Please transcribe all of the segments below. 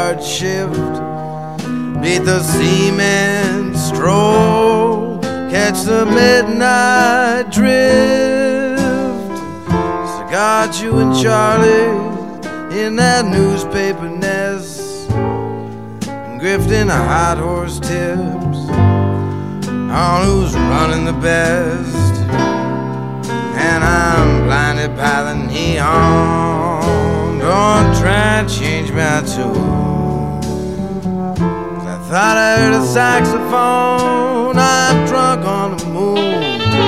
yard shift, beat the cement stroll, catch the midnight drift. So got you and Charlie in that newspaper nest, and grifting a hot horse tips on who's running the best. And I'm blinded by the neon, don't try and change my tune. I thought I heard a saxophone, I'm drunk on the moon.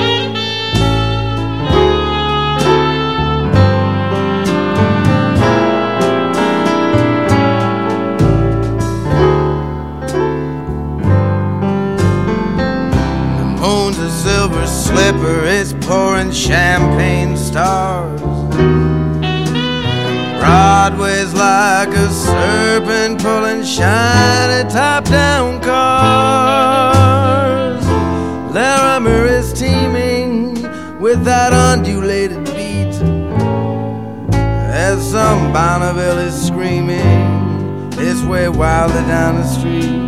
Silver slipper is pouring champagne stars. Broadway's like a serpent pulling shiny top-down cars. Larimer is teeming with that undulated beat as some Bonneville is screaming its way wildly down the street.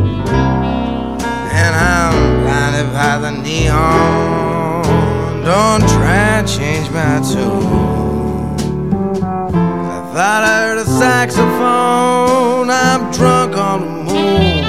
And I'm blinded by the neon, don't try and change my tune. I thought I heard a saxophone, I'm drunk on the moon.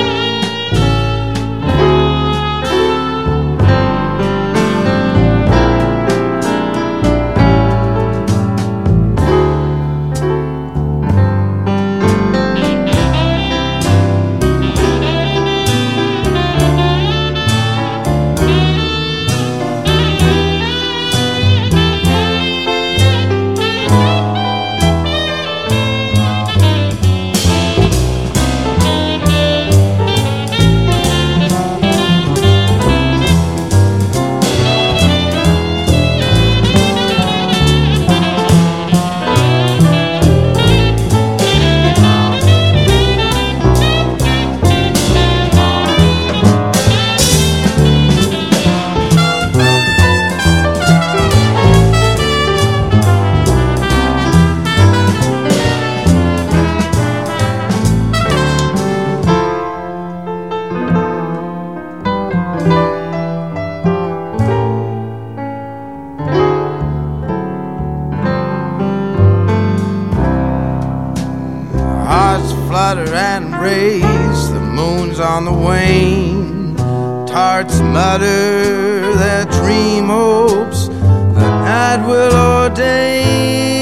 Flutter and race, the moon's on the wane. Tarts mutter their dream hopes the night will ordain.